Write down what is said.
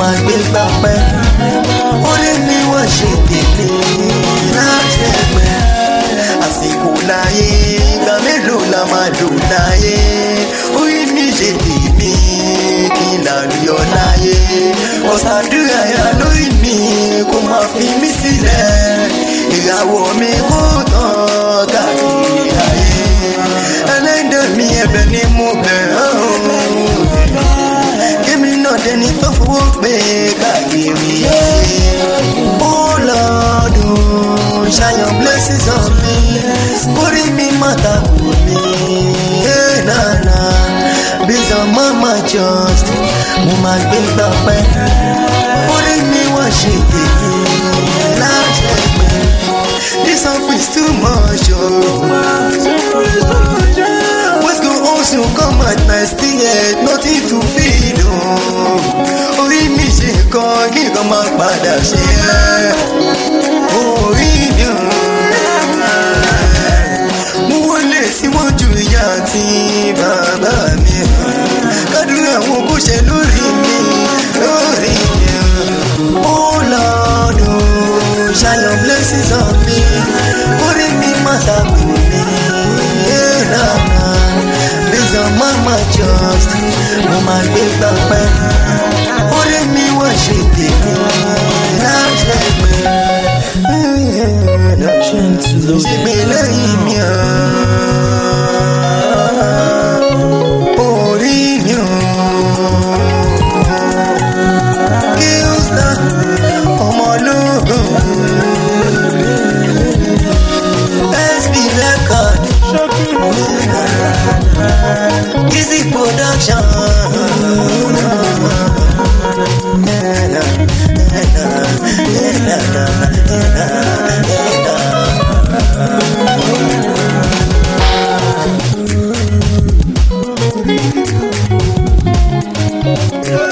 máa gbé gbàpẹ́. Orí mi wọ́n ṣe tètè láṣẹ pẹ́. Àsìkò láyé ìgbà mélòó la máa lò láyé. Orí mi ṣe tèmi kí n lálùyọ láyé. Ọ̀sàdúrà yà lórí mi kó máa fi mí sílẹ̀. Ìràwọ̀ mi kò tán káàkiri ayé. Ẹlẹ́dàá mi ẹ̀bẹ̀ ni mo bẹ̀ ọ́. Kémi náà dẹni tó fowó pé káàkiri ayé. Oh Lord, shine your blessings on me. Kórìí mi má takò mí. Nana, based on mama just, mo máa gbé gbàpẹ́. Orí mi wá ṣe tèmi láṣẹ pẹ́. This song is too much, what's going on so come at my still nothing to feed on. Orí mi ṣe kan kí nǹkan máa padà ṣe ẹ́. Orí mi mo wọlé síwájú ìyá àti bàbá mi. Kádùrá àwọn kò ṣe lórí mi, lórí mi. Oh Lord, shine your blessings on me. Orí mi má takò mí. Nana, based on mama just, mo máa gbé gbàpẹ́. Orí mi wá ṣe tèmi láṣẹ pẹ́. Ṣègbè lẹ́yìn mi orí mi kí ó sá ọmọ ológun. SB record Easy production. Yeah.